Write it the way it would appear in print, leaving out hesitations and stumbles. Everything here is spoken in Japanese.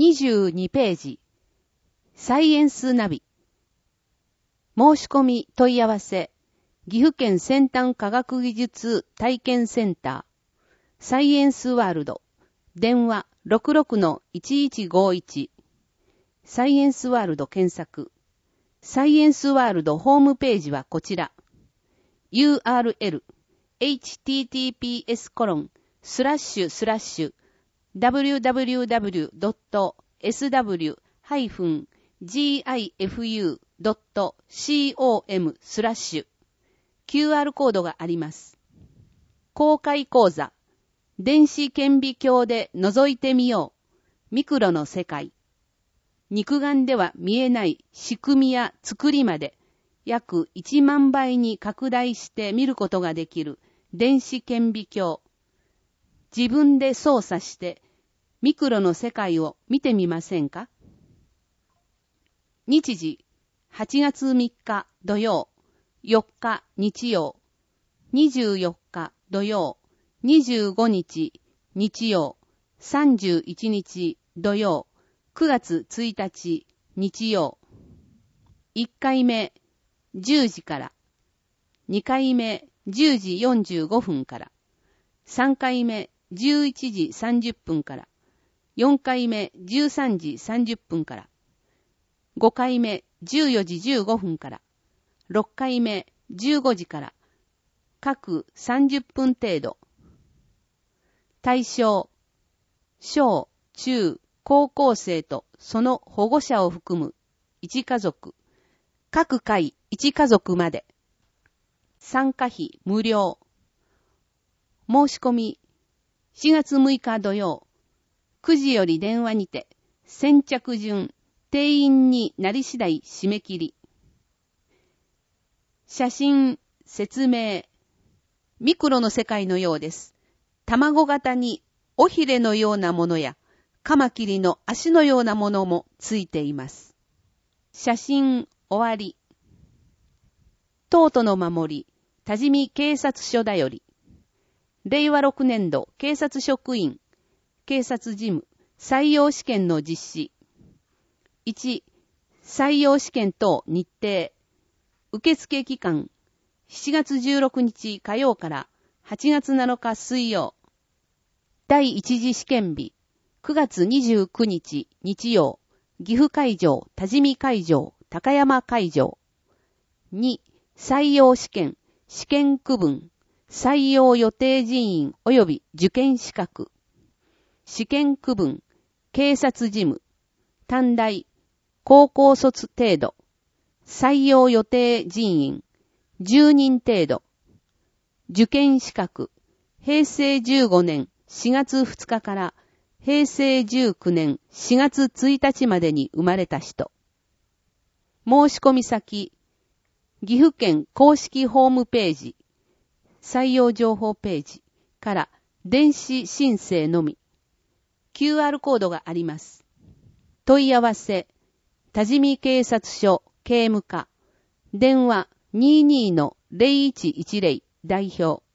22ページ。サイエンスナビ。申し込み問い合わせ。岐阜県先端科学技術体験センター。サイエンスワールド。電話 66-1151。サイエンスワールド検索。サイエンスワールドホームページはこちら。URL https://www.sw-gifu.com/QR コードがあります。公開講座。電子顕微鏡で覗いてみよう。ミクロの世界。肉眼では見えない仕組みや作りまで約1万倍に拡大して見ることができる電子顕微鏡。自分で操作してミクロの世界を見てみませんか？日時8月3日土曜、4日日曜、24日土曜、25日日曜、31日土曜、9月1日日曜。1回目10時から、2回目10時45分から、3回目11時30分から、4回目13時30分から、5回目14時15分から、6回目15時から、各30分程度。対象、小、中、高校生とその保護者を含む1家族。各回1家族まで。参加費無料。申し込み、4月6日土曜、9時より電話にて、先着順、定員になり次第締め切り。写真、説明。ミクロの世界のようです。卵型に尾ひれのようなものや、カマキリの足のようなものもついています。写真終わり。東都の守り、多治見警察署だより。令和6年度警察職員、警察事務、採用試験の実施。1、採用試験等日程。受付期間、7月16日火曜から8月7日水曜。第一次試験日、9月29日日曜、岐阜会場、多治見会場、高山会場。2、採用試験、試験区分、採用予定人員及び受験資格。試験区分、警察事務、短大、高校卒程度。採用予定人員、10人程度。受験資格、平成15年4月2日から平成19年4月1日までに生まれた人。申し込み先、岐阜県公式ホームページ、採用情報ページから電子申請のみ。QR コードがあります。問い合わせ、多治見警察署警務課、電話 22-0110 代表。